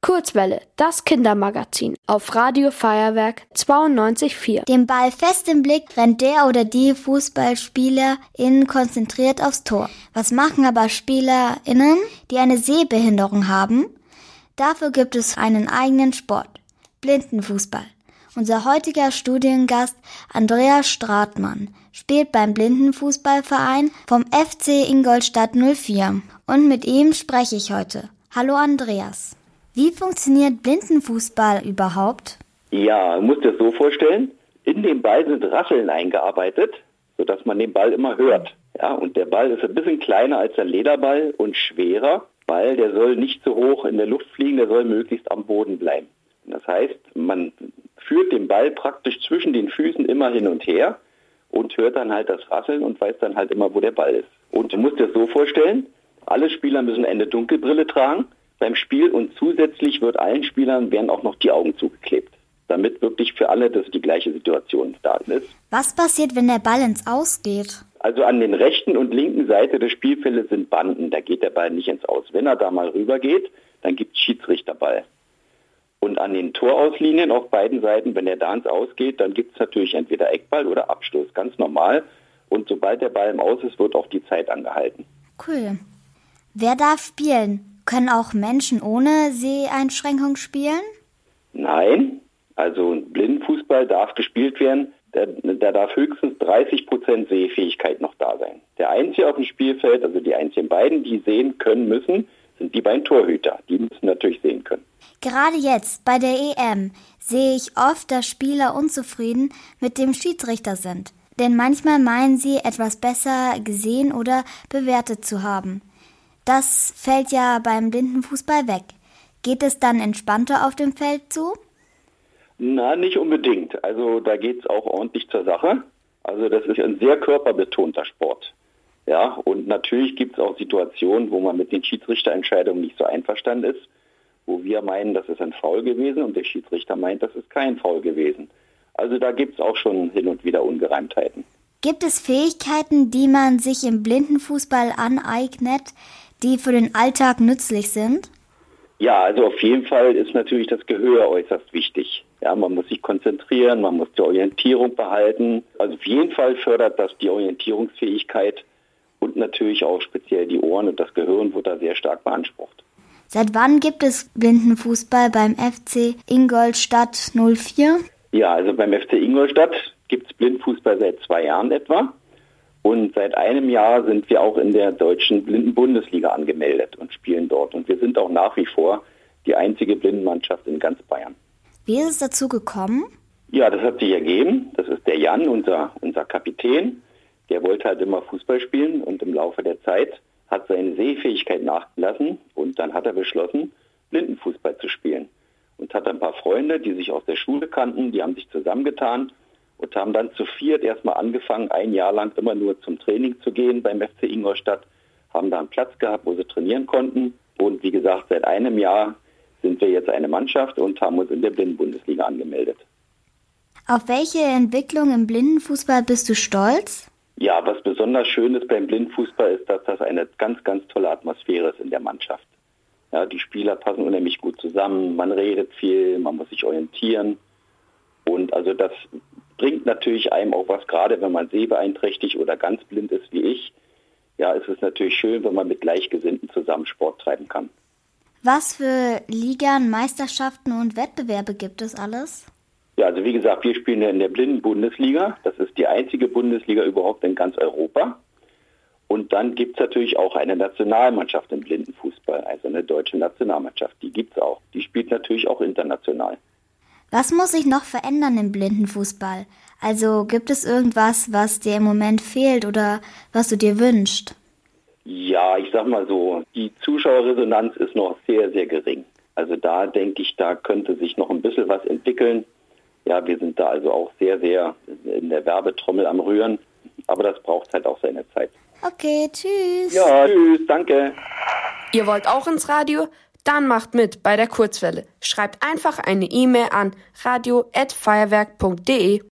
Kurzwelle, das Kindermagazin auf Radio Feuerwerk 92,4. Den Ball fest im Blick rennt der oder die FußballspielerInnen konzentriert aufs Tor. Was machen aber SpielerInnen, die eine Sehbehinderung haben? Dafür gibt es einen eigenen Sport, Blindenfußball. Unser heutiger Studiengast Andreas Stratmann spielt beim Blindenfußballverein vom FC Ingolstadt 04 und mit ihm spreche ich heute. Hallo Andreas. Wie funktioniert Blindenfußball überhaupt? Ja, man muss das so vorstellen, in den Ball sind Rasseln eingearbeitet, sodass man den Ball immer hört. Ja, und der Ball ist ein bisschen kleiner als der Lederball und schwerer, weil der soll nicht so hoch in der Luft fliegen, der soll möglichst am Boden bleiben. Das heißt, man führt den Ball praktisch zwischen den Füßen immer hin und her und hört dann halt das Rasseln und weiß dann halt immer, wo der Ball ist. Und du musst dir das so vorstellen, alle Spieler müssen eine Dunkelbrille tragen beim Spiel und zusätzlich werden auch noch die Augen zugeklebt, damit wirklich für alle das die gleiche Situation da ist. Was passiert, wenn der Ball ins Aus geht? Also an den rechten und linken Seite des Spielfeldes sind Banden, da geht der Ball nicht ins Aus. Wenn er da mal rüber geht, dann gibt es Schiedsrichterball. Und an den Torauslinien auf beiden Seiten, wenn er da ins Aus geht, dann gibt es natürlich entweder Eckball oder Abstoß, ganz normal. Und sobald der Ball im Aus ist, wird auch die Zeit angehalten. Cool. Wer darf spielen? Können auch Menschen ohne Seheinschränkung spielen? Nein, also Blindenfußball darf gespielt werden. Da darf höchstens 30% Sehfähigkeit noch da sein. Der Einzige auf dem Spielfeld, also die einzigen beiden, die sehen können müssen, sind die beiden Torhüter. Die müssen natürlich sehen können. Gerade jetzt, bei der EM, sehe ich oft, dass Spieler unzufrieden mit dem Schiedsrichter sind. Denn manchmal meinen sie, etwas besser gesehen oder bewertet zu haben. Das fällt ja beim Blindenfußball weg. Geht es dann entspannter auf dem Feld zu? Na, nicht unbedingt. Also da geht es auch ordentlich zur Sache. Also das ist ein sehr körperbetonter Sport. Ja, und natürlich gibt es auch Situationen, wo man mit den Schiedsrichterentscheidungen nicht so einverstanden ist, wo wir meinen, das ist ein Foul gewesen und der Schiedsrichter meint, das ist kein Foul gewesen. Also da gibt es auch schon hin und wieder Ungereimtheiten. Gibt es Fähigkeiten, die man sich im Blindenfußball aneignet, die für den Alltag nützlich sind? Ja, also auf jeden Fall ist natürlich das Gehör äußerst wichtig. Ja, man muss sich konzentrieren, man muss die Orientierung behalten. Also auf jeden Fall fördert das die Orientierungsfähigkeit und natürlich auch speziell die Ohren und das Gehirn wird da sehr stark beansprucht. Seit wann gibt es Blindenfußball beim FC Ingolstadt 04? Ja, also beim FC Ingolstadt gibt es Blindenfußball seit 2 Jahren etwa. Und seit einem Jahr sind wir auch in der deutschen Blindenbundesliga angemeldet und spielen dort. Und wir sind auch nach wie vor die einzige Blindenmannschaft in ganz Bayern. Wie ist es dazu gekommen? Ja, das hat sich ergeben. Das ist der Jan, unser Kapitän. Der wollte halt immer Fußball spielen und im Laufe der Zeit hat seine Sehfähigkeit nachgelassen und dann hat er beschlossen, Blindenfußball zu spielen. Und hat ein paar Freunde, die sich aus der Schule kannten, die haben sich zusammengetan und haben dann zu 4 erstmal angefangen, 1 Jahr lang immer nur zum Training zu gehen beim FC Ingolstadt, haben da einen Platz gehabt, wo sie trainieren konnten. Und wie gesagt, seit einem Jahr sind wir jetzt eine Mannschaft und haben uns in der Blindenbundesliga angemeldet. Auf welche Entwicklung im Blindenfußball bist du stolz? Ja, was besonders schön ist beim Blindenfußball ist, dass das eine ganz, ganz tolle Atmosphäre ist in der Mannschaft. Ja, die Spieler passen unheimlich gut zusammen, man redet viel, man muss sich orientieren. Und also das bringt natürlich einem auch was, gerade wenn man sehbeeinträchtigt oder ganz blind ist wie ich. Ja, es ist natürlich schön, wenn man mit Gleichgesinnten zusammen Sport treiben kann. Was für Ligen, Meisterschaften und Wettbewerbe gibt es alles? Ja, also wie gesagt, wir spielen ja in der Blindenbundesliga. Das ist die einzige Bundesliga überhaupt in ganz Europa. Und dann gibt es natürlich auch eine Nationalmannschaft im Blindenfußball, also eine deutsche Nationalmannschaft. Die gibt es auch. Die spielt natürlich auch international. Was muss sich noch verändern im Blindenfußball? Also gibt es irgendwas, was dir im Moment fehlt oder was du dir wünschst? Ja, ich sag mal so, die Zuschauerresonanz ist noch sehr, sehr gering. Also da denke ich, da könnte sich noch ein bisschen was entwickeln. Ja, wir sind da also auch sehr, sehr in der Werbetrommel am Rühren. Aber das braucht halt auch seine Zeit. Okay, tschüss. Ja, tschüss, danke. Ihr wollt auch ins Radio? Dann macht mit bei der Kurzwelle. Schreibt einfach eine E-Mail an radio@feuerwerk.de.